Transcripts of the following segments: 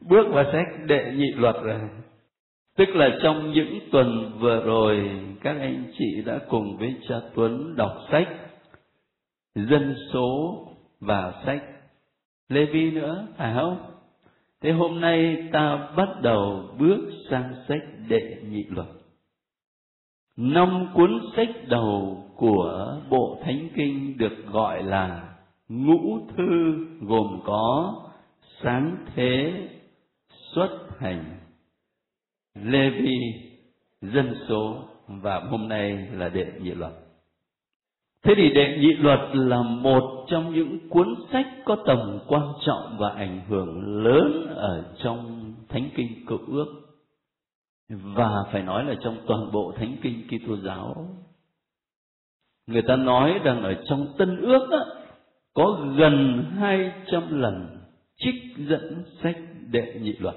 bước vào sách Đệ Nhị Luật rồi. Tức là trong những tuần vừa rồi, các anh chị đã cùng với cha Tuấn đọc sách Dân Số và sách Lê Vi nữa, phải không? Thế hôm nay ta bắt đầu bước sang sách Đệ Nhị Luật. 5 cuốn sách đầu của bộ Thánh Kinh được gọi là Ngũ Thư, gồm có Sáng Thế, Xuất Hành, Lê Vi, Dân Số và hôm nay là Đệ Nhị Luật. Thế thì Đệ Nhị Luật là một trong những cuốn sách có tầm quan trọng và ảnh hưởng lớn ở trong Thánh Kinh Cựu Ước, và phải nói là trong toàn bộ Thánh Kinh Kitô giáo. Người ta nói rằng ở trong Tân Ước á, có gần 200 lần trích dẫn sách Đệ Nhị Luật,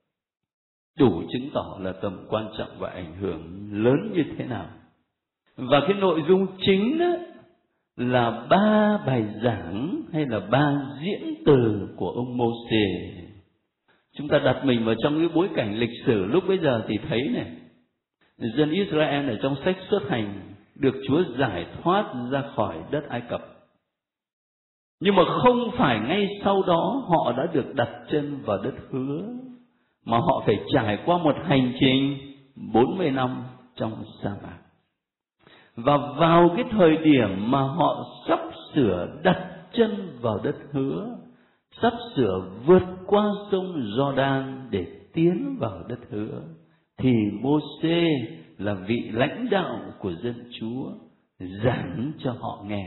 đủ chứng tỏ là tầm quan trọng và ảnh hưởng lớn như thế nào. Và cái nội dung chính đó là 3 bài giảng hay là 3 diễn từ của ông Mô-sê. Chúng ta đặt mình vào trong cái bối cảnh lịch sử lúc bấy giờ thì thấy này, dân Israel ở trong sách Xuất Hành được Chúa giải thoát ra khỏi đất Ai Cập. Nhưng mà không phải ngay sau đó họ đã được đặt chân vào đất hứa, mà họ phải trải qua một hành trình 40 năm trong sa mạc. Và vào cái thời điểm mà họ sắp sửa đặt chân vào đất hứa, sắp sửa vượt qua sông Giođan để tiến vào đất hứa, thì Mô-sê là vị lãnh đạo của dân Chúa giảng cho họ nghe.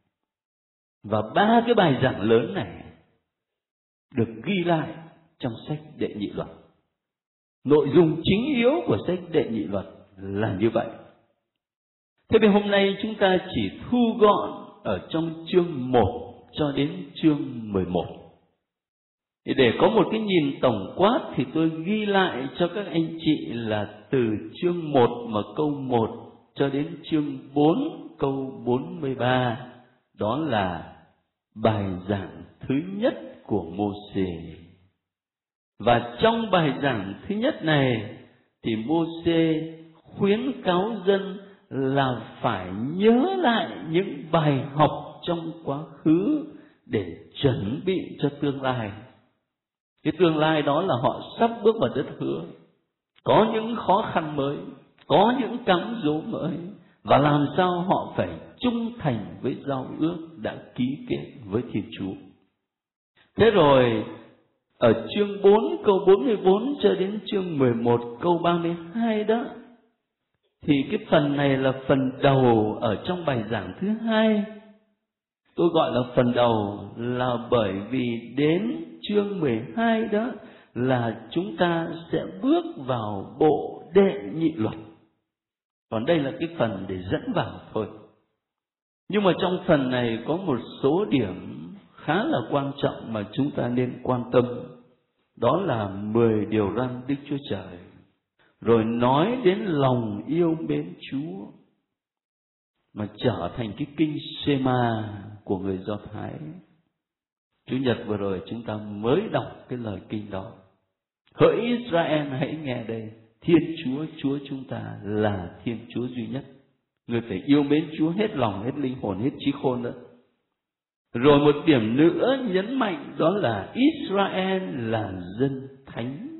Và 3 cái bài giảng lớn này được ghi lại trong sách Đệ Nhị Luật. Nội dung chính yếu của sách Đệ Nhị Luật là như vậy. Thế thì hôm nay chúng ta chỉ thu gọn ở trong chương 1 cho đến chương 11. Thì để có một cái nhìn tổng quát thì tôi ghi lại cho các anh chị là từ chương 1 mà câu 1 cho đến chương 4 câu 43. Đó là bài giảng thứ nhất của Mô-sê. Và trong bài giảng thứ nhất này thì Mô-sê khuyến cáo dân là phải nhớ lại những bài học trong quá khứ để chuẩn bị cho tương lai. Cái tương lai đó là họ sắp bước vào đất hứa, có những khó khăn mới, có những cám dỗ mới, và làm sao họ phải trung thành với giao ước đã ký kết với Thiên Chúa. Thế rồi ở chương 4 câu 44 cho đến chương 11 câu 32 đó, thì cái phần này là phần đầu ở trong bài giảng thứ hai. Tôi gọi là phần đầu là bởi vì đến chương 12 đó là chúng ta sẽ bước vào bộ Đệ Nhị Luật. Còn đây là cái phần để dẫn vào thôi. Nhưng mà trong phần này có một số điểm khá là quan trọng mà chúng ta nên quan tâm. Đó là 10 điều răn Đức Chúa Trời, rồi nói đến lòng yêu mến Chúa, mà trở thành cái kinh Sê-ma của người Do Thái. Chủ nhật vừa rồi chúng ta mới đọc cái lời kinh đó. Hỡi Israel, hãy nghe đây, Thiên Chúa, Chúa chúng ta là Thiên Chúa duy nhất. Người phải yêu mến Chúa hết lòng, hết linh hồn, hết trí khôn đó. Rồi một điểm nữa nhấn mạnh, đó là Israel là dân thánh.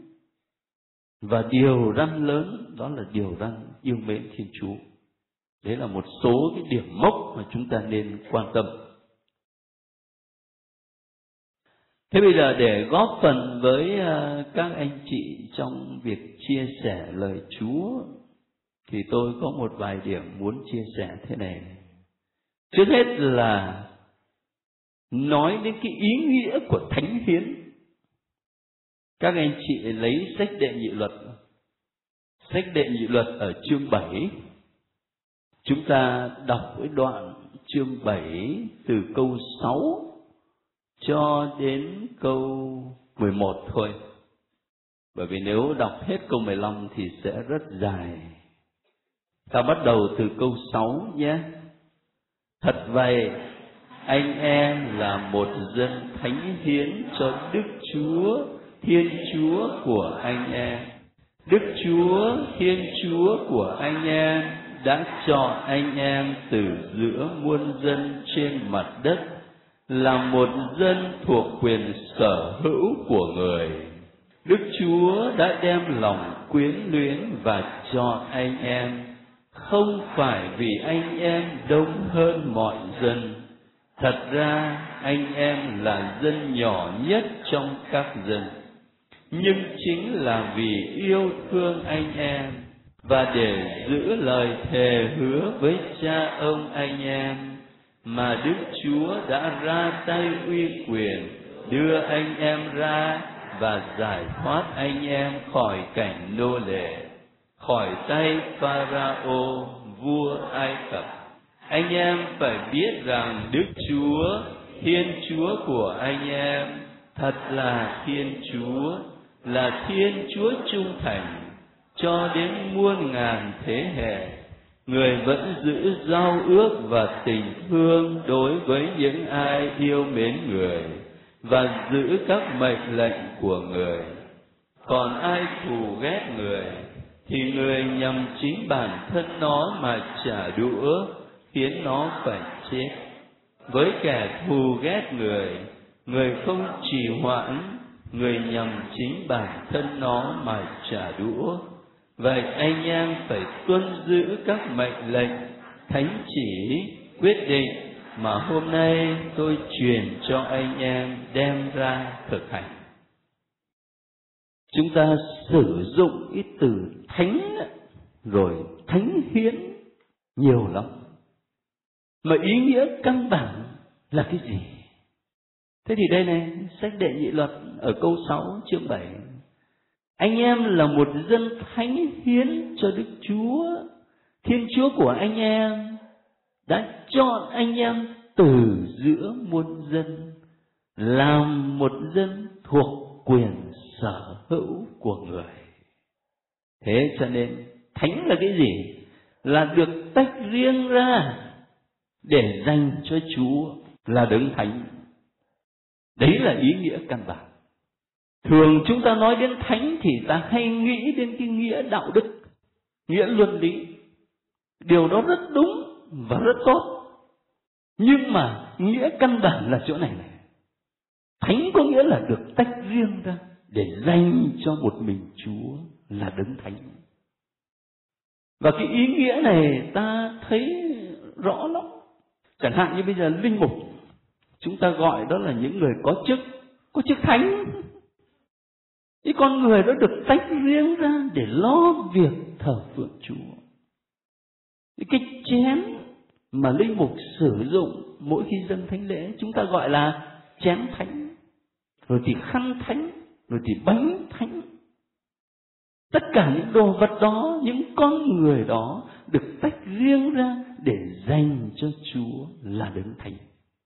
Và điều răn lớn đó là điều răn yêu mến Thiên Chúa. Đấy là một số cái điểm mốc mà chúng ta nên quan tâm. Thế bây giờ để góp phần với các anh chị trong việc chia sẻ lời Chúa, thì tôi có một vài điểm muốn chia sẻ thế này. Trước hết là nói đến cái ý nghĩa của thánh hiến. Các anh chị lấy sách Đệ Nhị Luật. Sách Đệ Nhị Luật ở chương 7. Chúng ta đọc cái đoạn chương 7 từ câu 6 cho đến câu 11 thôi. Bởi vì nếu đọc hết câu 15 thì sẽ rất dài. Ta bắt đầu từ câu 6 nhé. Thật vậy, anh em là một dân thánh hiến cho Đức Chúa Thiên Chúa của anh em. Đức Chúa, Thiên Chúa của anh em đã chọn anh em từ giữa muôn dân trên mặt đất, là một dân thuộc quyền sở hữu của người. Đức Chúa đã đem lòng quyến luyến và chọn anh em, không phải vì anh em đông hơn mọi dân. Thật ra anh em là dân nhỏ nhất trong các dân, nhưng chính là vì yêu thương anh em và để giữ lời thề hứa với cha ông anh em mà Đức Chúa đã ra tay uy quyền đưa anh em ra và giải thoát anh em khỏi cảnh nô lệ, khỏi tay Pharaoh vua Ai Cập. Anh em phải biết rằng Đức Chúa, Thiên Chúa của anh em thật là Thiên Chúa, là Thiên Chúa trung thành cho đến muôn ngàn thế hệ. Người vẫn giữ giao ước và tình thương đối với những ai yêu mến người và giữ các mệnh lệnh của người. Còn ai thù ghét người thì người nhằm chính bản thân nó mà trả đũa, khiến nó phải chết. Với kẻ thù ghét người không trì hoãn, người nhằm chính bản thân nó mà trả đũa. Vậy anh em phải tuân giữ các mệnh lệnh, thánh chỉ, quyết định mà hôm nay tôi truyền cho anh em đem ra thực hành. Chúng ta sử dụng ít từ thánh rồi thánh hiến nhiều lắm, mà ý nghĩa căn bản là cái gì? Thế thì đây này, sách Đệ Nhị Luật ở câu 6 chương 7. Anh em là một dân thánh hiến cho Đức Chúa, Thiên Chúa của anh em đã chọn anh em từ giữa muôn dân, làm một dân thuộc quyền sở hữu của người. Thế cho nên thánh là cái gì? Là được tách riêng ra để dành cho Chúa, là đấng thánh. Đấy là ý nghĩa căn bản. Thường chúng ta nói đến thánh thì ta hay nghĩ đến cái nghĩa đạo đức, nghĩa luân lý. Điều đó rất đúng và rất tốt. Nhưng mà nghĩa căn bản là chỗ này này. Thánh có nghĩa là được tách riêng ra để dành cho một mình Chúa, là đấng thánh. Và cái ý nghĩa này ta thấy rõ lắm. Chẳng hạn như bây giờ linh mục, chúng ta gọi đó là những người có chức thánh. Cái con người đó được tách riêng ra để lo việc thờ phượng Chúa. Cái chén mà linh mục sử dụng mỗi khi dâng thánh lễ chúng ta gọi là chén thánh, rồi thì khăn thánh, rồi thì bánh thánh. Tất cả những đồ vật đó, những con người đó được tách riêng ra để dành cho Chúa, là đấng thánh.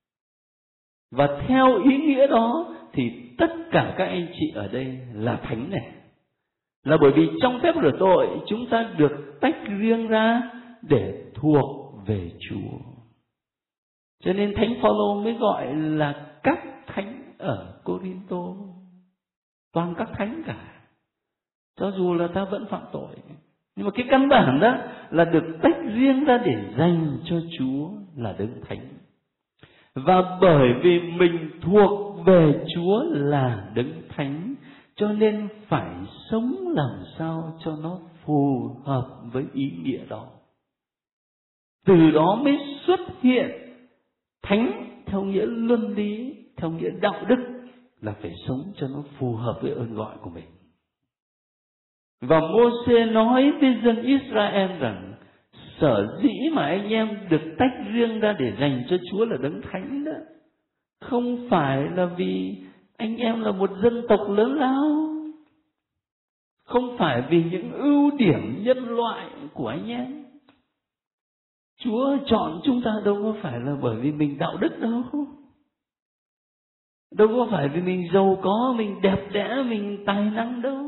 Và theo ý nghĩa đó thì tất cả các anh chị ở đây là thánh này. Là bởi vì trong phép rửa tội chúng ta được tách riêng ra để thuộc về Chúa. Cho nên Thánh Phaolô mới gọi là các thánh ở Cô-rinh-tô. Toàn các thánh cả. Cho dù là ta vẫn phạm tội, nhưng mà cái căn bản đó là được tách riêng ra để dành cho Chúa, là đấng thánh. Và bởi vì mình thuộc về Chúa là đấng thánh, cho nên phải sống làm sao cho nó phù hợp với ý nghĩa đó. Từ đó mới xuất hiện thánh theo nghĩa luân lý, theo nghĩa đạo đức, là phải sống cho nó phù hợp với ơn gọi của mình. Và Mô-sê nói với dân Israel rằng sở dĩ mà anh em được tách riêng ra để dành cho Chúa là đấng thánh đó, không phải là vì anh em là một dân tộc lớn lao, không phải vì những ưu điểm nhân loại của anh em. Chúa chọn chúng ta đâu có phải là bởi vì mình đạo đức đâu, đâu có phải vì mình giàu có, mình đẹp đẽ, mình tài năng đâu.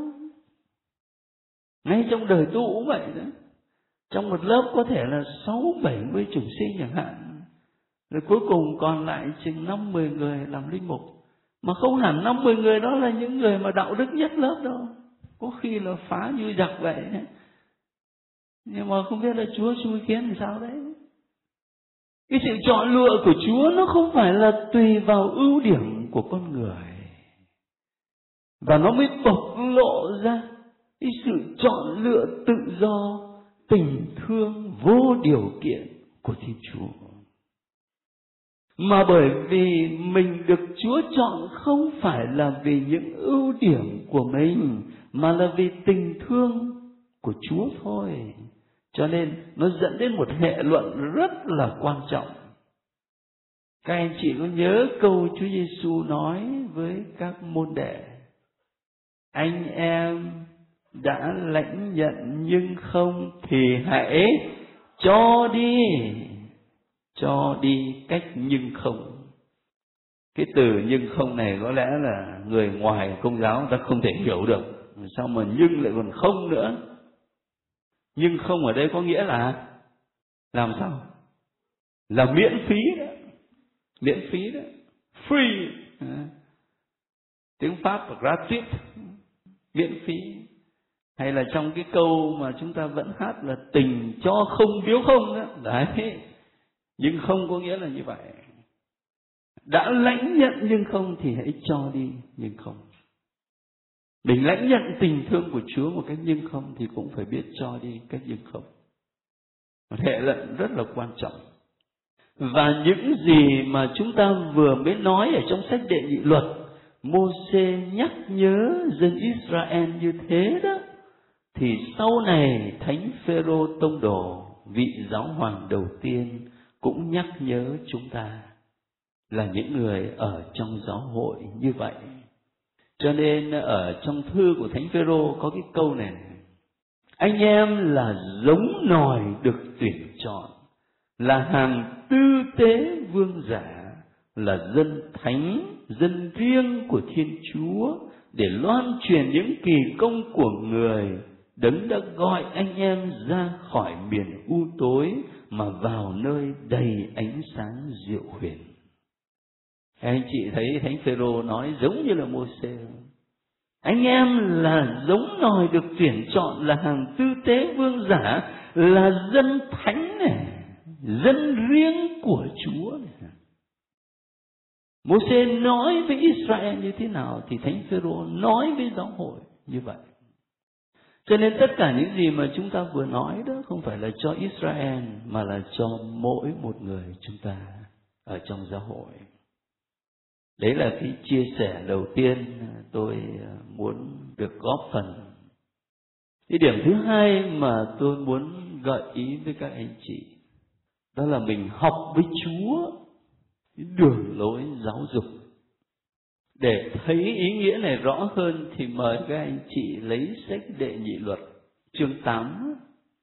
Ngay trong đời tu cũng vậy đó. Trong một lớp có thể là 60-70 chủng sinh chẳng hạn, rồi cuối cùng còn lại chừng 5-10 người làm linh mục. Mà không hẳn 50 người đó là những người mà đạo đức nhất lớp đâu. Có khi là phá như giặc vậy. Nhưng mà không biết là Chúa xui khiến làm sao đấy. Cái sự chọn lựa của Chúa nó không phải là tùy vào ưu điểm của con người. Và nó mới bộc lộ ra cái sự chọn lựa tự do, tình thương vô điều kiện của Thiên Chúa. Mà bởi vì mình được Chúa chọn không phải là vì những ưu điểm của mình, mà là vì tình thương của Chúa thôi. Cho nên nó dẫn đến một hệ luận rất là quan trọng. Các anh chị có nhớ câu Chúa Giêsu nói với các môn đệ: anh em đã lãnh nhận nhưng không thì hãy cho đi cách nhưng không. Cái từ nhưng không này có lẽ là người ngoài Công giáo ta không thể hiểu được. Sao mà nhưng lại còn không nữa? Nhưng không ở đây có nghĩa là làm sao? Là miễn phí đó. Miễn phí đó. Free. Tiếng Pháp là gratuit. Miễn phí. Hay là trong cái câu mà chúng ta vẫn hát là tình cho không biếu không đó. Đấy. Nhưng không có nghĩa là như vậy. Đã lãnh nhận nhưng không thì hãy cho đi nhưng không. Mình lãnh nhận tình thương của Chúa một cách nhưng không thì cũng phải biết cho đi cách nhưng không. Một hệ luận rất là quan trọng. Và những gì mà chúng ta vừa mới nói ở trong sách Đệ Nhị Luật, Mô-sê nhắc nhớ dân Israel như thế đó, thì sau này Thánh Phêrô tông đồ, vị giáo hoàng đầu tiên, cũng nhắc nhớ chúng ta là những người ở trong giáo hội như vậy. Cho nên ở trong thư của Thánh Phêrô có cái câu này: anh em là giống nòi được tuyển chọn, là hàng tư tế vương giả, là dân thánh, dân riêng của Thiên Chúa, để loan truyền những kỳ công của người Đấng đã gọi anh em ra khỏi miền u tối mà vào nơi đầy ánh sáng diệu huyền. Anh chị thấy Thánh Phêrô nói giống như là Mô-sê. Anh em là giống nòi được tuyển chọn, là hàng tư tế vương giả, là dân thánh này, dân riêng của Chúa này. Mô-sê nói với Israel như thế nào thì Thánh Phêrô nói với giáo hội như vậy. Cho nên tất cả những gì mà chúng ta vừa nói đó không phải là cho Israel, mà là cho mỗi một người chúng ta ở trong giáo hội. Đấy là cái chia sẻ đầu tiên tôi muốn được góp phần. Cái điểm thứ hai mà tôi muốn gợi ý với các anh chị, đó là mình học với Chúa cái đường lối giáo dục. Để thấy ý nghĩa này rõ hơn thì mời các anh chị lấy sách Đệ Nhị Luật chương 8.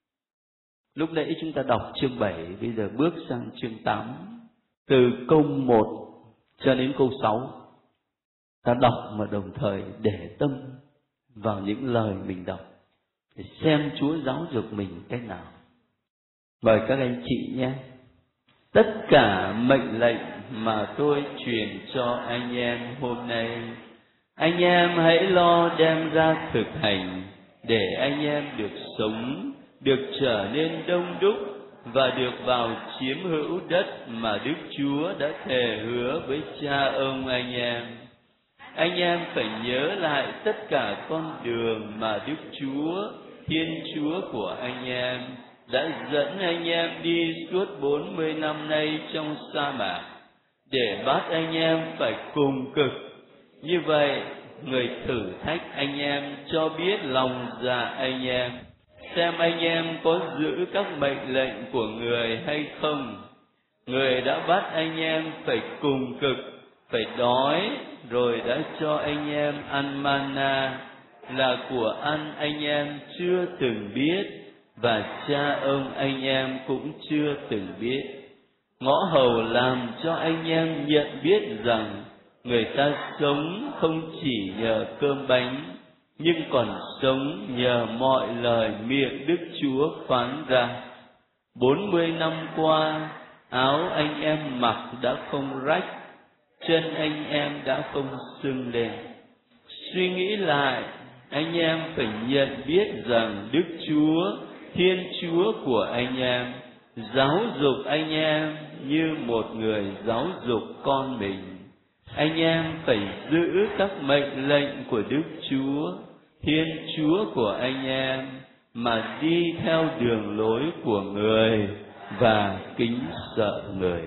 Lúc nãy chúng ta đọc chương 7, bây giờ bước sang chương 8. Từ câu 1 cho đến câu 6. Ta đọc mà đồng thời để tâm vào những lời mình đọc, để xem Chúa giáo dục mình cách nào. Mời các anh chị nhé. Tất cả mệnh lệnh mà tôi truyền cho anh em hôm nay, anh em hãy lo đem ra thực hành, để anh em được sống, được trở nên đông đúc và được vào chiếm hữu đất mà Đức Chúa đã thề hứa với cha ông anh em. Anh em phải nhớ lại tất cả con đường mà Đức Chúa, Thiên Chúa của anh em đã dẫn anh em đi suốt 40 năm nay trong sa mạc, để bắt anh em phải cùng cực. Như vậy, người thử thách anh em cho biết lòng dạ anh em, xem anh em có giữ các mệnh lệnh của người hay không. Người đã bắt anh em phải cùng cực, phải đói, rồi đã cho anh em ăn manna, là của ăn anh em chưa từng biết, và cha ông anh em cũng chưa từng biết. Ngõ hầu làm cho anh em nhận biết rằng người ta sống không chỉ nhờ cơm bánh, nhưng còn sống nhờ mọi lời miệng Đức Chúa phán ra. 40 năm qua, áo anh em mặc đã không rách, chân anh em đã không sưng lên. Suy nghĩ lại, anh em phải nhận biết rằng Đức Chúa, Thiên Chúa của anh em, giáo dục anh em như một người giáo dục con mình. Anh em phải giữ các mệnh lệnh của Đức Chúa, Thiên Chúa của anh em, mà đi theo đường lối của người và kính sợ người.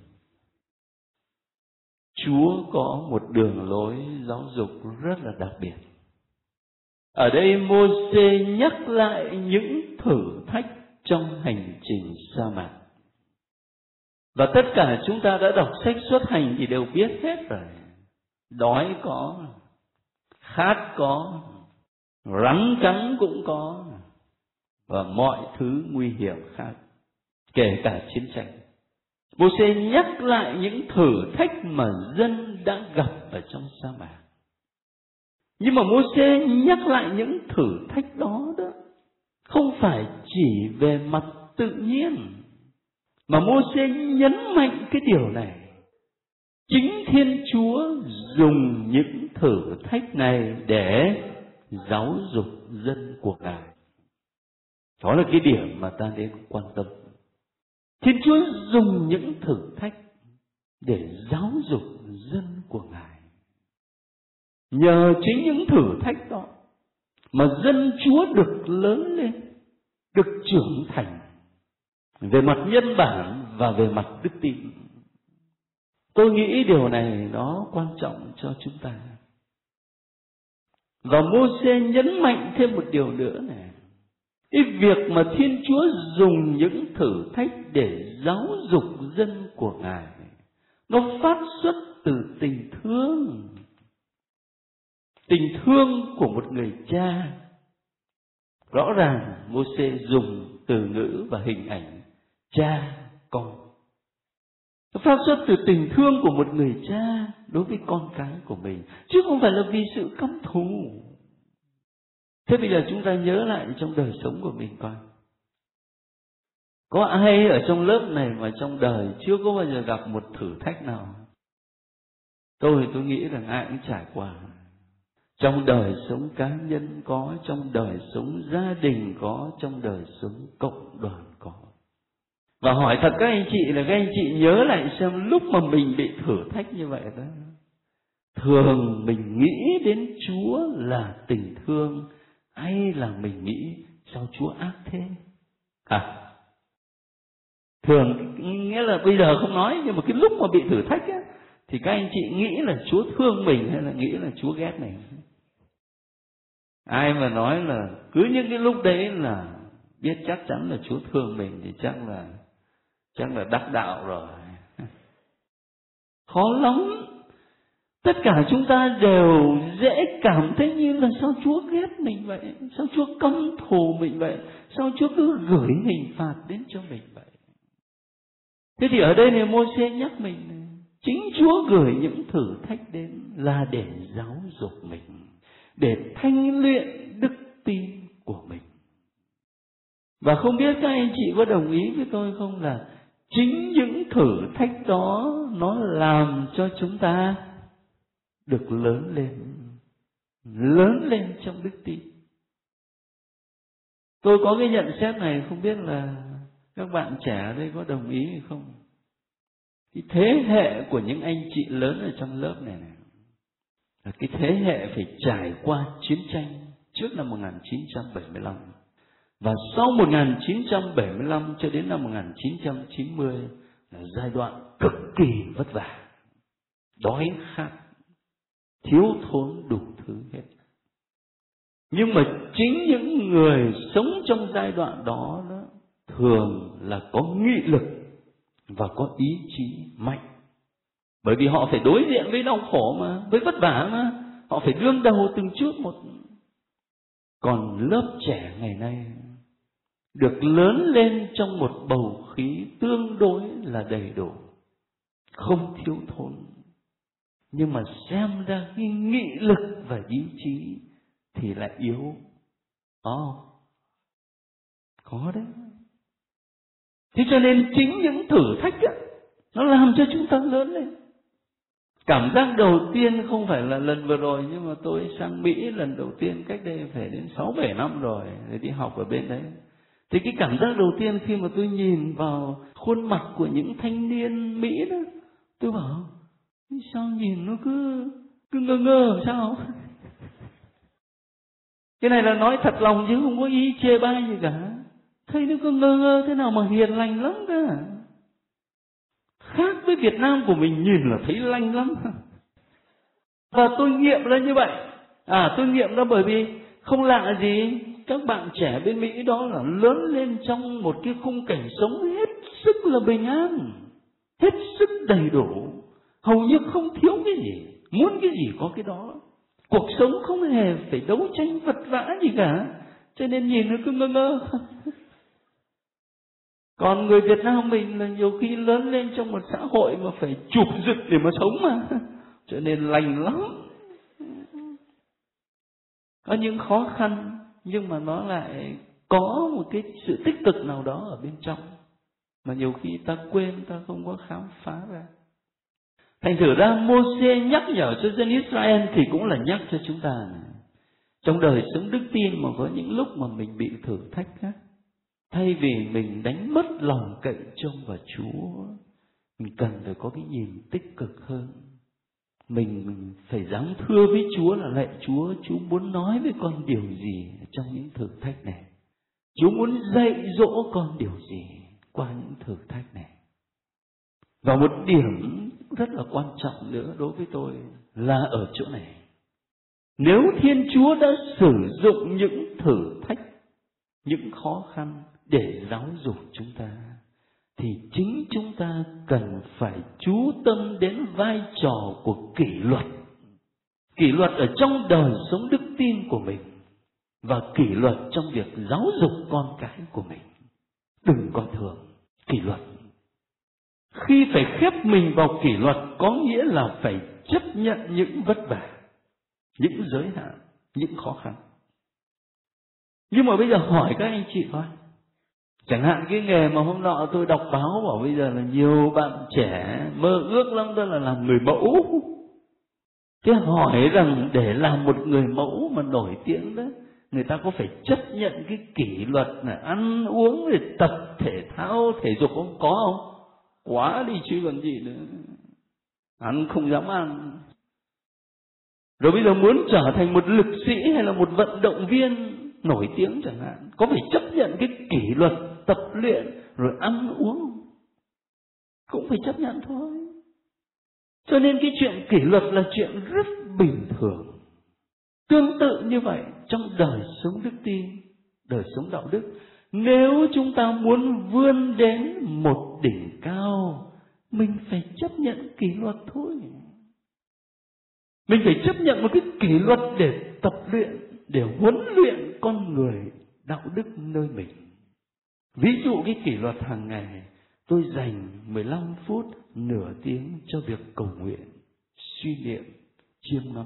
Chúa có một đường lối giáo dục rất là đặc biệt. Ở đây Mô-sê nhắc lại những thử thách trong hành trình sa mạc. Và tất cả chúng ta đã đọc sách Xuất Hành thì đều biết hết rồi. Đói có, khát có, rắn cắn cũng có, và mọi thứ nguy hiểm khác, kể cả chiến tranh. Mô-sê nhắc lại những thử thách mà dân đã gặp ở trong sa mạc. Nhưng mà Mô-sê nhắc lại những thử thách đó không phải chỉ về mặt tự nhiên, mà Mô-sê nhấn mạnh cái điều này. Chính Thiên Chúa dùng những thử thách này để giáo dục dân của Ngài. Đó là cái điểm mà ta nên quan tâm. Thiên Chúa dùng những thử thách để giáo dục dân của Ngài. Nhờ chính những thử thách đó mà dân Chúa được lớn lên, được trưởng thành về mặt nhân bản và về mặt đức tin. Tôi nghĩ điều này nó quan trọng cho chúng ta. Và Mô-sê nhấn mạnh thêm một điều nữa này. Cái việc mà Thiên Chúa dùng những thử thách để giáo dục dân của Ngài, nó phát xuất từ tình thương. Tình thương của một người cha. Rõ ràng Mô-sê dùng từ ngữ và hình ảnh cha con. Nó phát xuất từ tình thương của một người cha đối với con cái của mình, chứ không phải là vì sự căm thù. Thế bây giờ chúng ta nhớ lại trong đời sống của mình coi. Có ai ở trong lớp này mà trong đời chưa có bao giờ gặp một thử thách nào? Tôi nghĩ rằng ai cũng trải qua. Trong đời sống cá nhân có, trong đời sống gia đình có, trong đời sống cộng đoàn có. Và hỏi thật các anh chị là các anh chị nhớ lại xem lúc mà mình bị thử thách như vậy đó, thường mình nghĩ đến Chúa là tình thương hay là mình nghĩ sao Chúa ác thế? Thường nghĩa là bây giờ không nói, nhưng mà cái lúc mà bị thử thách á, thì các anh chị nghĩ là Chúa thương mình hay là nghĩ là Chúa ghét mình? Ai mà nói là cứ những cái lúc đấy là biết chắc chắn là Chúa thương mình thì chắc là đắc đạo rồi. Khó lắm. Tất cả chúng ta đều dễ cảm thấy như là sao Chúa ghét mình vậy? Sao Chúa căm thù mình vậy? Sao Chúa cứ gửi hình phạt đến cho mình vậy? Thế thì ở đây này Mô-sê nhắc mình này, chính Chúa gửi những thử thách đến là để giáo dục mình, để thanh luyện đức tin của mình. Và không biết các anh chị có đồng ý với tôi không là chính những thử thách đó nó làm cho chúng ta được lớn lên trong đức tin. Tôi có cái nhận xét này, không biết là các bạn trẻ ở đây có đồng ý hay không? Cái thế hệ của những anh chị lớn ở trong lớp này là cái thế hệ phải trải qua chiến tranh trước năm 1975. Và sau 1975 cho đến năm 1990 là giai đoạn cực kỳ vất vả, đói khát, thiếu thốn đủ thứ hết. Nhưng mà chính những người sống trong giai đoạn đó thường là có nghị lực và có ý chí mạnh. Bởi vì họ phải đối diện với đau khổ mà, với vất vả mà, họ phải đương đầu từng chút một. Còn lớp trẻ ngày nay được lớn lên trong một bầu khí tương đối là đầy đủ, không thiếu thốn, nhưng mà xem ra cái nghị lực và ý chí thì lại yếu. Có đấy. Thế cho nên chính những thử thách á, nó làm cho chúng ta lớn lên. Cảm giác đầu tiên không phải là lần vừa rồi, nhưng mà tôi sang Mỹ lần đầu tiên cách đây phải đến 6-7 năm rồi, để đi học ở bên đấy. Thì cái cảm giác đầu tiên khi mà tôi nhìn vào khuôn mặt của những thanh niên Mỹ đó, tôi bảo sao nhìn nó cứ ngơ ngơ sao? Cái này là nói thật lòng chứ không có ý chê bai gì cả. Thấy nó cứ ngơ ngơ thế nào mà hiền lành lắm cả. Khác với Việt Nam của mình nhìn là thấy lanh lắm. Và tôi nghiệm là như vậy. Tôi nghiệm đó bởi vì không lạ gì các bạn trẻ bên Mỹ đó là lớn lên trong một cái khung cảnh sống hết sức là bình an, hết sức đầy đủ, hầu như không thiếu cái gì, muốn cái gì có cái đó. Cuộc sống không hề phải đấu tranh vật vã gì cả, cho nên nhìn nó cứ ngơ ngơ. Còn người Việt Nam mình là nhiều khi lớn lên trong một xã hội mà phải chụp giựt để mà sống mà, cho nên lành lắm. Có những khó khăn nhưng mà nó lại có một cái sự tích cực nào đó ở bên trong mà nhiều khi ta quên, ta không có khám phá ra. Thành thử ra Mô-sê nhắc nhở cho dân Israel thì cũng là nhắc cho chúng ta này. Trong đời sống đức tin mà có những lúc mà mình bị thử thách khác, thay vì mình đánh mất lòng cậy trông vào Chúa, mình cần phải có cái nhìn tích cực hơn. Mình phải dám thưa với Chúa là lạy Chúa, Chúa muốn nói với con điều gì trong những thử thách này? Chúa muốn dạy dỗ con điều gì qua những thử thách này? Và một điểm rất là quan trọng nữa đối với tôi là ở chỗ này. Nếu Thiên Chúa đã sử dụng những thử thách, những khó khăn để giáo dục chúng ta, thì chính chúng ta cần phải chú tâm đến vai trò của kỷ luật. Kỷ luật ở trong đời sống đức tin của mình và kỷ luật trong việc giáo dục con cái của mình. Đừng coi thường kỷ luật. Khi phải khép mình vào kỷ luật có nghĩa là phải chấp nhận những vất vả, những giới hạn, những khó khăn. Nhưng mà bây giờ hỏi các anh chị coi, chẳng hạn cái nghề mà hôm nọ tôi đọc báo bảo bây giờ là nhiều bạn trẻ mơ ước lắm, đó là làm người mẫu. Thế hỏi rằng để làm một người mẫu mà nổi tiếng đó, người ta có phải chấp nhận cái kỷ luật là ăn uống rồi tập thể thao thể dục không? Có không? Quá đi chứ còn gì nữa. Ăn không dám ăn. Rồi bây giờ muốn trở thành một lực sĩ hay là một vận động viên nổi tiếng chẳng hạn, có phải chấp nhận cái kỷ luật tập luyện rồi ăn uống, cũng phải chấp nhận thôi. Cho nên cái chuyện kỷ luật là chuyện rất bình thường. Tương tự như vậy trong đời sống đức tin, đời sống đạo đức, nếu chúng ta muốn vươn đến một đỉnh cao, mình phải chấp nhận kỷ luật thôi. Mình phải chấp nhận một cái kỷ luật để tập luyện, để huấn luyện con người đạo đức nơi mình. Ví dụ cái kỷ luật hàng ngày, tôi dành 15 phút, nửa tiếng cho việc cầu nguyện, suy niệm, chiêm ngắm.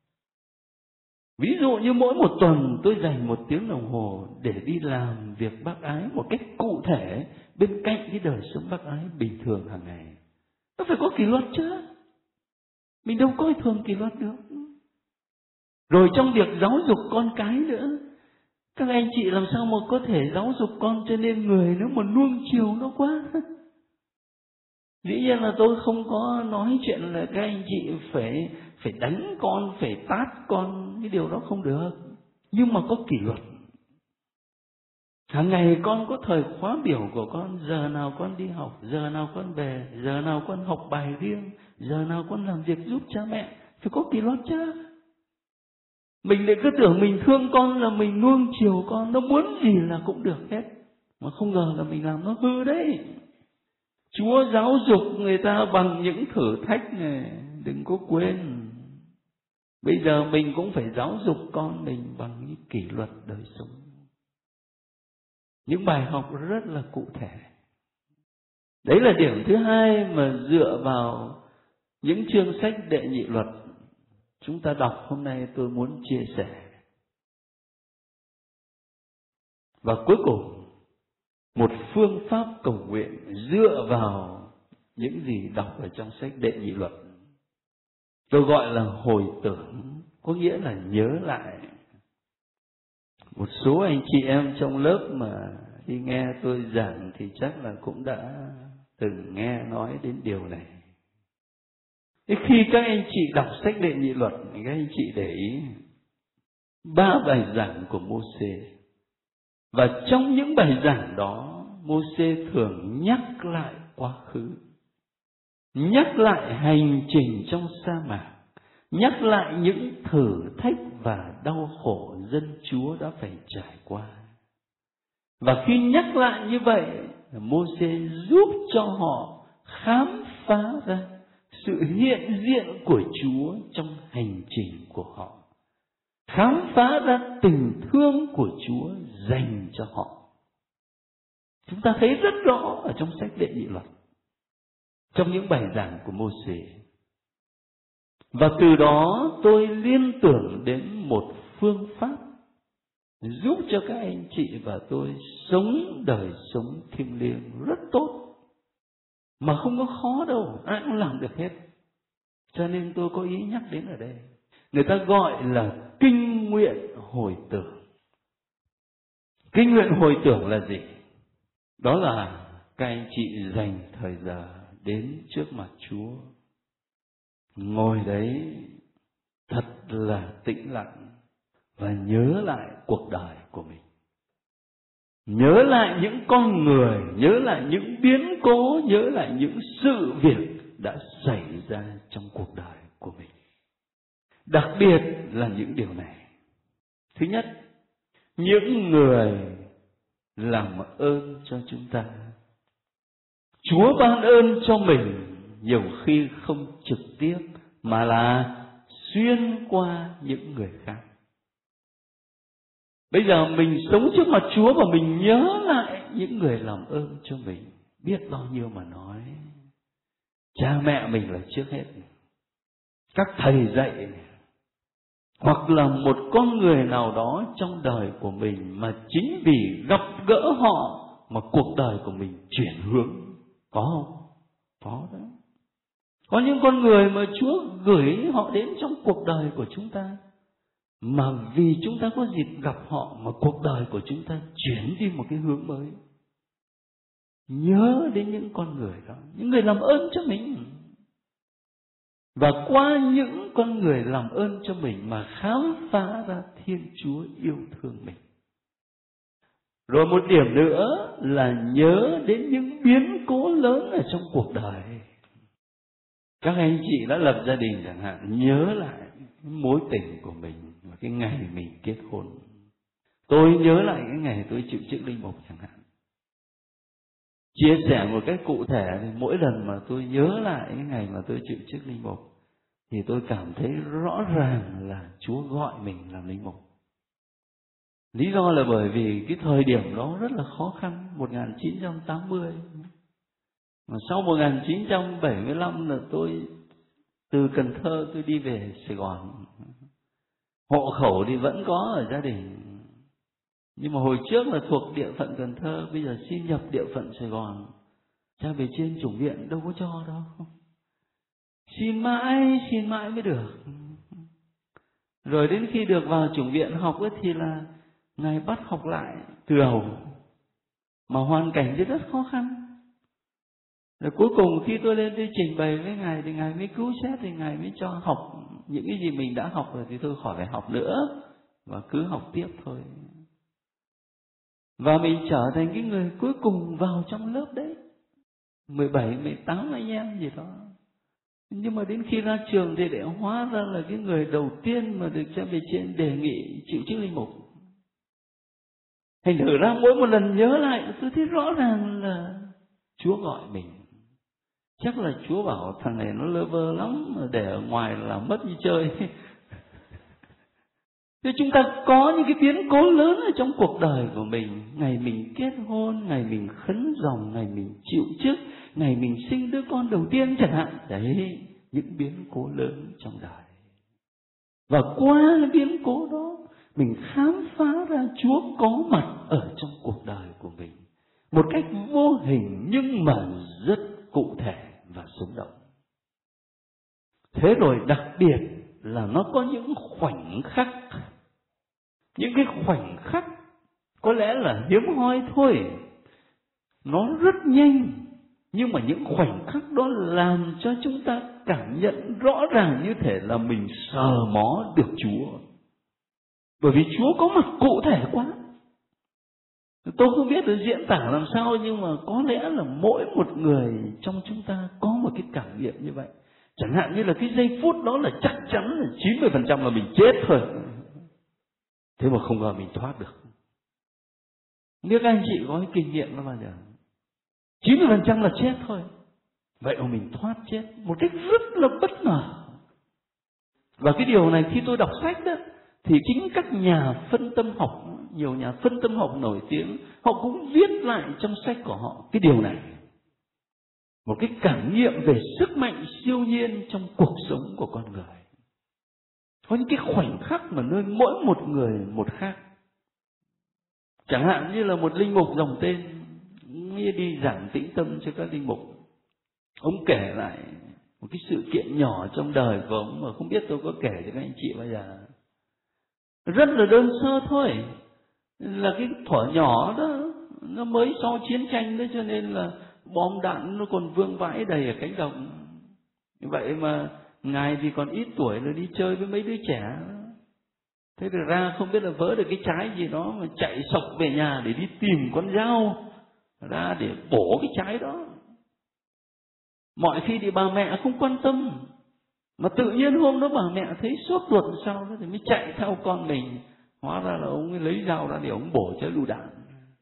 Ví dụ như mỗi một tuần tôi dành 1 tiếng đồng hồ để đi làm việc bác ái một cách cụ thể bên cạnh cái đời sống bác ái bình thường hàng ngày. Nó phải có kỷ luật chứ. Mình đâu coi thường kỷ luật được. Rồi trong việc giáo dục con cái nữa, các anh chị làm sao mà có thể giáo dục con cho nên người nếu mà nuông chiều nó quá. Dĩ nhiên là tôi không có nói chuyện là các anh chị phải đánh con, phải tát con, cái điều đó không được. Nhưng mà có kỷ luật. Hàng ngày con có thời khóa biểu của con, giờ nào con đi học, giờ nào con về, giờ nào con học bài riêng, giờ nào con làm việc giúp cha mẹ, phải có kỷ luật chứ. Mình lại cứ tưởng mình thương con là mình nuông chiều con, nó muốn gì là cũng được hết, mà không ngờ là mình làm nó hư đấy. Chúa giáo dục người ta bằng những thử thách này, đừng có quên. Bây giờ mình cũng phải giáo dục con mình bằng những kỷ luật đời sống. Những bài học rất là cụ thể. Đấy là điểm thứ hai mà dựa vào những chương sách đệ nhị luật chúng ta đọc hôm nay tôi muốn chia sẻ. Và cuối cùng, một phương pháp cầu nguyện dựa vào những gì đọc ở trong sách đệ nhị luật. Tôi gọi là hồi tưởng, có nghĩa là nhớ lại. Một số anh chị em trong lớp mà khi nghe tôi giảng thì chắc là cũng đã từng nghe nói đến điều này. Thế khi các anh chị đọc sách Đệ Nhị Luật, các anh chị để ý 3 bài giảng của Mô-xê. Và trong những bài giảng đó, Mô-xê thường nhắc lại quá khứ, nhắc lại hành trình trong sa mạc, nhắc lại những thử thách và đau khổ dân Chúa đã phải trải qua. Và khi nhắc lại như vậy, Mô-xê giúp cho họ khám phá ra sự hiện diện của Chúa trong hành trình của họ, khám phá ra tình thương của Chúa dành cho họ. Chúng ta thấy rất rõ ở trong sách Đệ Nhị Luật, trong những bài giảng của Mô-xê. Và từ đó tôi liên tưởng đến một phương pháp giúp cho các anh chị và tôi sống đời sống thiêng liêng rất tốt, mà không có khó đâu, ai cũng làm được hết. Cho nên tôi có ý nhắc đến ở đây. Người ta gọi là kinh nguyện hồi tưởng. Kinh nguyện hồi tưởng là gì? Đó là các anh chị dành thời giờ đến trước mặt Chúa, ngồi đấy thật là tĩnh lặng và nhớ lại cuộc đời của mình, nhớ lại những con người, nhớ lại những biến cố, nhớ lại những sự việc đã xảy ra trong cuộc đời của mình. Đặc biệt là những điều này. Thứ nhất, những người làm ơn cho chúng ta. Chúa ban ơn cho mình nhiều khi không trực tiếp mà là xuyên qua những người khác. Bây giờ mình sống trước mặt Chúa và mình nhớ lại những người làm ơn cho mình, biết bao nhiêu mà nói. Cha mẹ mình là trước hết, các thầy dạy, hoặc là một con người nào đó trong đời của mình mà chính vì gặp gỡ họ mà cuộc đời của mình chuyển hướng. Có không? Có đó. Có những con người mà Chúa gửi họ đến trong cuộc đời của chúng ta, mà vì chúng ta có dịp gặp họ mà cuộc đời của chúng ta chuyển đi một cái hướng mới. Nhớ đến những con người đó, những người làm ơn cho mình. Và qua những con người làm ơn cho mình mà khám phá ra Thiên Chúa yêu thương mình. Rồi một điểm nữa là nhớ đến những biến cố lớn ở trong cuộc đời. Các anh chị đã lập gia đình chẳng hạn, nhớ lại mối tình của mình và cái ngày mình kết hôn. Tôi nhớ lại cái ngày tôi chịu chức linh mục chẳng hạn. Chia sẻ một cách cụ thể, thì mỗi lần mà tôi nhớ lại cái ngày mà tôi chịu chức linh mục thì tôi cảm thấy rõ ràng là Chúa gọi mình làm linh mục. Lý do là bởi vì cái thời điểm đó rất là khó khăn, 1980. Mà sau 1975 là tôi từ Cần Thơ tôi đi về Sài Gòn. Hộ khẩu thì vẫn có ở gia đình, nhưng mà hồi trước là thuộc địa phận Cần Thơ, bây giờ xin nhập địa phận Sài Gòn. Cha về trên chủng viện đâu có cho đâu. Xin mãi mới được. Rồi đến khi được vào chủng viện học ấy thì là Ngài bắt học lại từ đầu. Mà hoàn cảnh thì rất khó khăn. Rồi cuối cùng khi tôi lên tôi trình bày với Ngài thì Ngài mới cứu xét, thì Ngài mới cho học những cái gì mình đã học rồi, thì tôi khỏi phải học nữa và cứ học tiếp thôi. Và mình trở thành cái người cuối cùng vào trong lớp đấy, 17, 18 anh em gì đó. Nhưng mà đến khi ra trường thì để hóa ra là cái người đầu tiên mà được cha bề trên đề nghị chịu chức linh mục. Thành thử ra mỗi một lần nhớ lại tôi thấy rõ ràng là Chúa gọi mình. Chắc là Chúa bảo thằng này nó lơ vơ lắm, mà để ở ngoài là mất như chơi. Thế chúng ta có những cái biến cố lớn ở trong cuộc đời của mình. Ngày mình kết hôn, ngày mình khấn ròng, ngày mình chịu chức, ngày mình sinh đứa con đầu tiên chẳng hạn. Đấy, những biến cố lớn trong đời. Và qua cái biến cố đó, mình khám phá ra Chúa có mặt ở trong cuộc đời của mình một cách vô hình nhưng mà rất cụ thể và sống động. Thế rồi đặc biệt là nó có những khoảnh khắc, những cái khoảnh khắc có lẽ là hiếm hoi thôi, nó rất nhanh, nhưng mà những khoảnh khắc đó làm cho chúng ta cảm nhận rõ ràng như thể là mình sờ mó được Chúa. Bởi vì Chúa có mặt cụ thể quá. Tôi không biết được diễn tả làm sao, nhưng mà có lẽ là mỗi một người trong chúng ta có một cái cảm nghiệm như vậy. Chẳng hạn như là cái giây phút đó là chắc chắn là 90% là mình chết thôi. Thế mà không ngờ mình thoát được. Nếu các anh chị có cái kinh nghiệm đó bao giờ 90% là chết thôi, vậy mà mình thoát chết một cách rất là bất ngờ. Và cái điều này khi tôi đọc sách đó, thì chính các nhà phân tâm học, nhiều nhà phân tâm học nổi tiếng, họ cũng viết lại trong sách của họ cái điều này. Một cái cảm nghiệm về sức mạnh siêu nhiên trong cuộc sống của con người. Có những cái khoảnh khắc mà nơi mỗi một người một khác. Chẳng hạn như là một linh mục dòng tên đi giảng tĩnh tâm cho các linh mục, ông kể lại một cái sự kiện nhỏ trong đời của ông mà không biết tôi có kể cho các anh chị bao giờ. Rất là đơn sơ thôi, là cái thuở nhỏ đó, nó mới sau chiến tranh đó, cho nên là bom đạn nó còn vương vãi đầy ở cánh đồng. Vậy mà ngài thì còn ít tuổi rồi đi chơi với mấy đứa trẻ. Thế rồi ra không biết là vớ được cái trái gì đó mà chạy sộc về nhà để đi tìm con dao ra để bổ cái trái đó. Mọi khi thì bà mẹ không quan tâm, mà tự nhiên hôm đó bà mẹ thấy sốt ruột sao đó thì mới chạy theo con mình. Hóa ra là ông ấy lấy dao ra để ông bổ trái lựu đạn.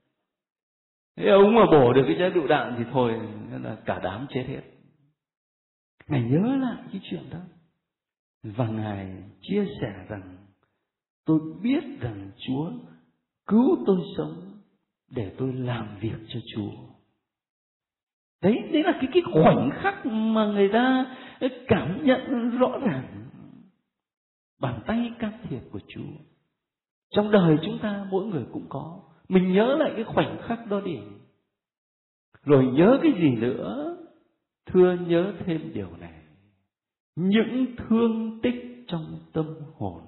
Thế ông mà bổ được cái trái lựu đạn thì thôi, nên là cả đám chết hết. Ngài nhớ lại cái chuyện đó và Ngài chia sẻ rằng tôi biết rằng Chúa cứu tôi sống để tôi làm việc cho Chúa. Đấy là cái khoảnh khắc mà người ta cảm nhận rõ ràng bàn tay can thiệp của Chúa. Trong đời chúng ta mỗi người cũng có. Mình nhớ lại cái khoảnh khắc đó đi. Rồi nhớ cái gì nữa? Thưa nhớ thêm điều này. Những thương tích trong tâm hồn.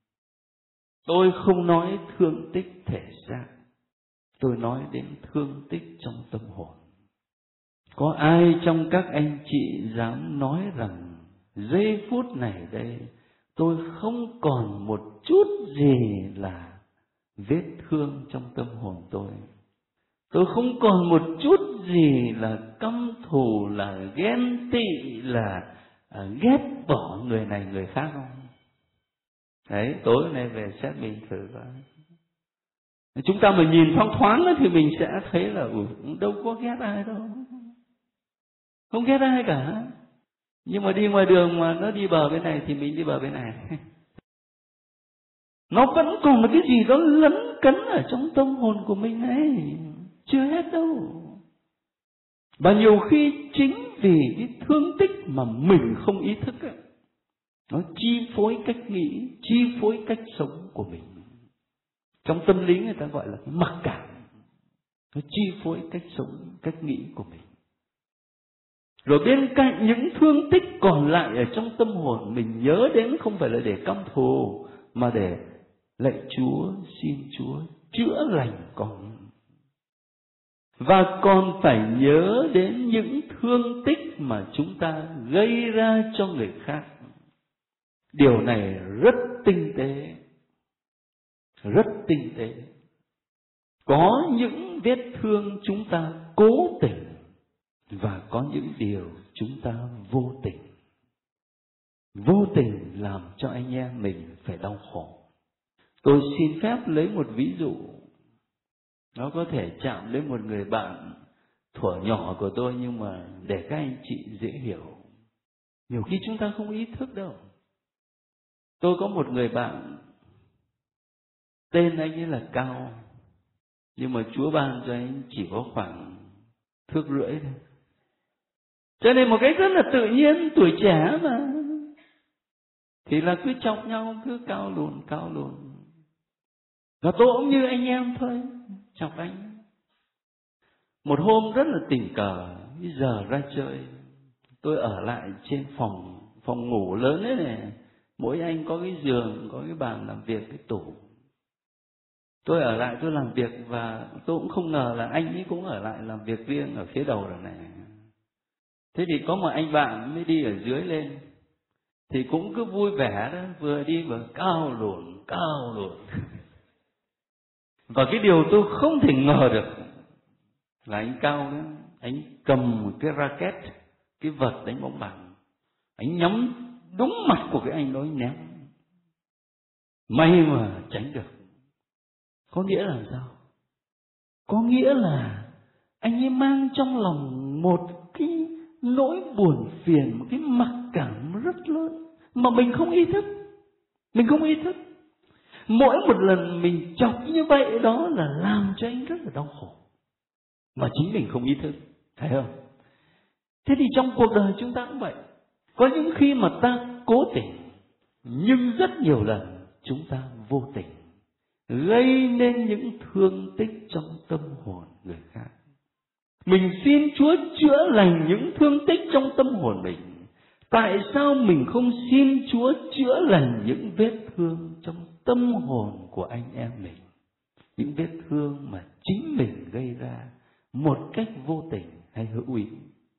Tôi không nói thương tích thể xác, tôi nói đến thương tích trong tâm hồn. Có ai trong các anh chị dám nói rằng giây phút này đây tôi không còn một chút gì là vết thương trong tâm hồn tôi? Tôi không còn một chút gì là căm thù, là ghen tị, là ghét bỏ người này người khác không? Đấy, tối nay về xét mình thử coi. Chúng ta mà nhìn thoáng thoáng thì mình sẽ thấy là đâu có ghét ai đâu. Không ghét ai cả. Nhưng mà đi ngoài đường mà nó đi bờ bên này thì mình đi bờ bên này. Nó vẫn còn một cái gì đó lấn cấn ở trong tâm hồn của mình ấy. Chưa hết đâu. Và nhiều khi chính vì cái thương tích mà mình không ý thức ấy, nó chi phối cách nghĩ, chi phối cách sống của mình. Trong tâm lý người ta gọi là cái mặc cảm. Nó chi phối cách sống, cách nghĩ của mình. Rồi bên cạnh những thương tích còn lại ở trong tâm hồn, mình nhớ đến không phải là để căm thù, mà để lạy Chúa, xin Chúa chữa lành con. Và còn phải nhớ đến những thương tích mà chúng ta gây ra cho người khác. Điều này rất tinh tế, rất tinh tế. Có những vết thương chúng ta cố tình, và có những điều chúng ta vô tình. Vô tình làm cho anh em mình phải đau khổ. Tôi xin phép lấy một ví dụ. Nó có thể chạm đến một người bạn thuở nhỏ của tôi, nhưng mà để các anh chị dễ hiểu. Nhiều khi chúng ta không ý thức đâu. Tôi có một người bạn, tên anh ấy là Cao, nhưng mà Chúa ban cho anh chỉ có khoảng 1,5 thước thôi. Cho nên một cái rất là tự nhiên, tuổi trẻ mà, thì là cứ chọc nhau, cứ cao lùn. Và tôi cũng như anh em thôi, chọc anh. Một hôm rất là tình cờ, giờ ra chơi, tôi ở lại trên phòng ngủ lớn ấy này, mỗi anh có cái giường, có cái bàn làm việc, cái tủ. Tôi ở lại tôi làm việc, và tôi cũng không ngờ là anh ấy cũng ở lại làm việc riêng ở phía đầu rồi này. Thế thì có một anh bạn mới đi ở dưới lên, thì cũng cứ vui vẻ đó, vừa đi vừa cao lùn. Và cái điều tôi không thể ngờ được là anh Cao đó, anh cầm một cái racket, cái vợt đánh bóng bàn, anh nhắm đúng mặt của cái anh đó, anh ném. May mà tránh được. Có nghĩa là sao? Có nghĩa là anh ấy mang trong lòng một cái nỗi buồn phiền, một cái mặc cảm rất lớn mà mình không ý thức. Mỗi một lần mình chọc như vậy đó là làm cho anh rất là đau khổ, mà chính mình không ý thức, thấy không? Thế thì trong cuộc đời chúng ta cũng vậy. Có những khi mà ta cố tình, nhưng rất nhiều lần chúng ta vô tình gây nên những thương tích trong tâm hồn người khác. Mình xin Chúa chữa lành những thương tích trong tâm hồn mình. Tại sao mình không xin Chúa chữa lành những vết thương trong tâm hồn của anh em mình? Những vết thương mà chính mình gây ra một cách vô tình hay hữu ý.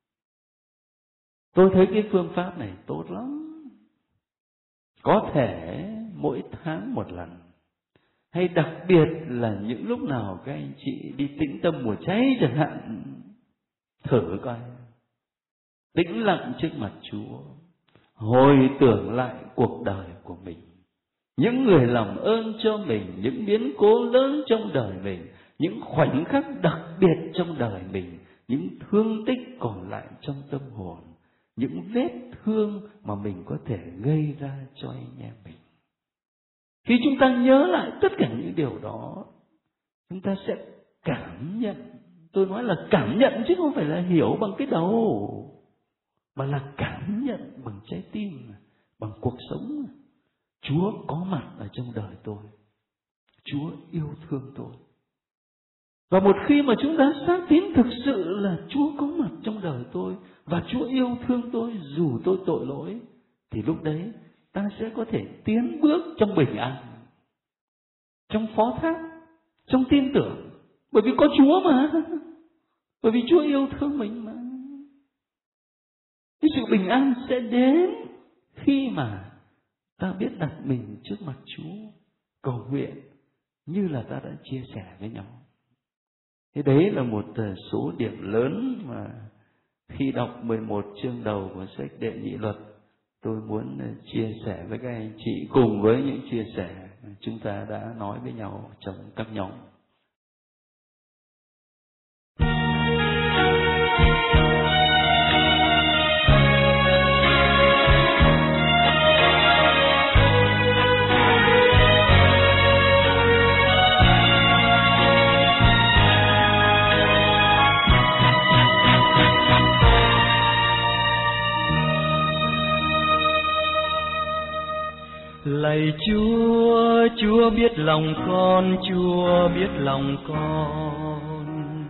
Tôi thấy cái phương pháp này tốt lắm. Có thể mỗi tháng một lần, hay đặc biệt là những lúc nào các anh chị đi tĩnh tâm mùa cháy chẳng hạn, thử coi. Tĩnh lặng trước mặt Chúa, hồi tưởng lại cuộc đời của mình, những người làm ơn cho mình, những biến cố lớn trong đời mình, những khoảnh khắc đặc biệt trong đời mình, những thương tích còn lại trong tâm hồn, những vết thương mà mình có thể gây ra cho anh em mình. Khi chúng ta nhớ lại tất cả những điều đó, chúng ta sẽ cảm nhận. Tôi nói là cảm nhận chứ không phải là hiểu bằng cái đầu, mà là cảm nhận bằng trái tim, bằng cuộc sống. Chúa có mặt ở trong đời tôi, Chúa yêu thương tôi. Và một khi mà chúng ta xác tín thực sự là Chúa có mặt trong đời tôi và Chúa yêu thương tôi dù tôi tội lỗi, thì lúc đấy ta sẽ có thể tiến bước trong bình an, trong phó thác, trong tin tưởng. Bởi vì có Chúa mà, bởi vì Chúa yêu thương mình mà. Cái sự bình an sẽ đến khi mà ta biết đặt mình trước mặt Chúa, cầu nguyện như là ta đã chia sẻ với nhau. Thế đấy là một số điểm lớn mà khi đọc 11 chương đầu của sách Đệ Nhị Luật, tôi muốn chia sẻ với các anh chị cùng với những chia sẻ chúng ta đã nói với nhau trong các nhóm. Lạy Chúa, Chúa biết lòng con, Chúa biết lòng con.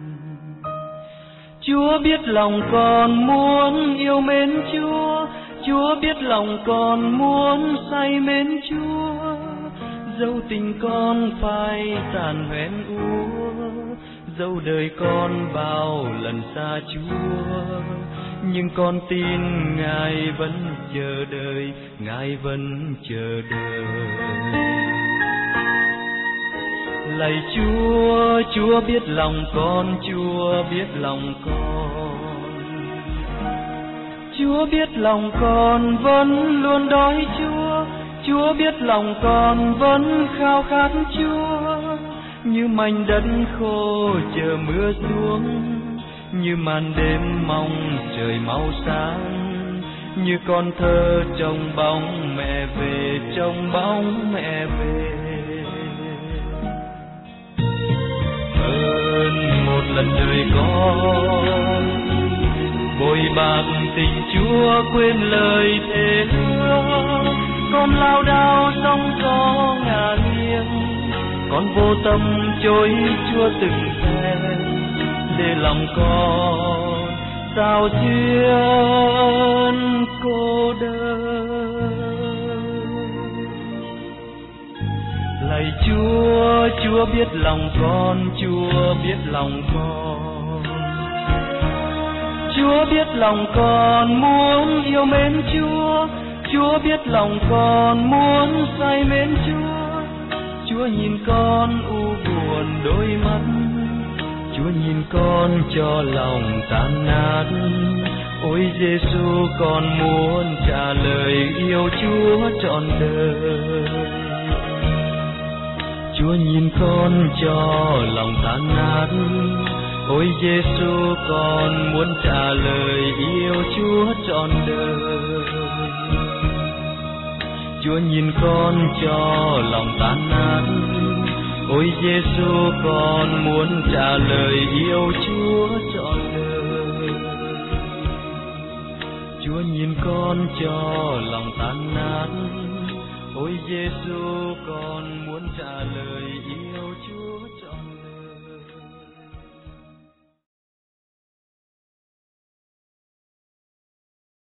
Chúa biết lòng con muốn yêu mến Chúa, Chúa biết lòng con muốn say mến Chúa. Dẫu tình con phai tàn hoen úa, dẫu đời con bao lần xa Chúa, nhưng con tin Ngài vẫn chờ đợi, Ngài vẫn chờ đợi. Lạy Chúa, Chúa biết lòng con, Chúa biết lòng con. Chúa biết lòng con vẫn luôn đói Chúa, Chúa biết lòng con vẫn khao khát Chúa. Như mảnh đất khô chờ mưa xuống, như màn đêm mong trời mau sáng, như con thơ trong bóng mẹ về, trong bóng mẹ về. Ơn một lần đời con bồi bạc tình Chúa, quên lời thề hứa. Con lao đao sóng gió ngả nghiêng, con vô tâm chối Chúa từng phen, để lòng con sao duyên cô đơn. Lạy Chúa, Chúa biết lòng con, Chúa biết lòng con. Chúa biết lòng con muốn yêu mến Chúa, Chúa biết lòng con muốn say mến Chúa. Chúa nhìn con u buồn đôi mắt, Chúa nhìn con cho lòng tan nát. Ôi Giêsu, con muốn trả lời yêu Chúa trọn đời. Chúa nhìn con cho lòng tan nát. Ôi Giêsu, con muốn trả lời yêu Chúa trọn đời. Chúa nhìn con cho lòng tan nát. Ôi Giêsu, con muốn trả lời yêu Chúa trọn đời. Chúa nhìn con cho lòng tan nát. Ôi Giêsu, con muốn trả lời yêu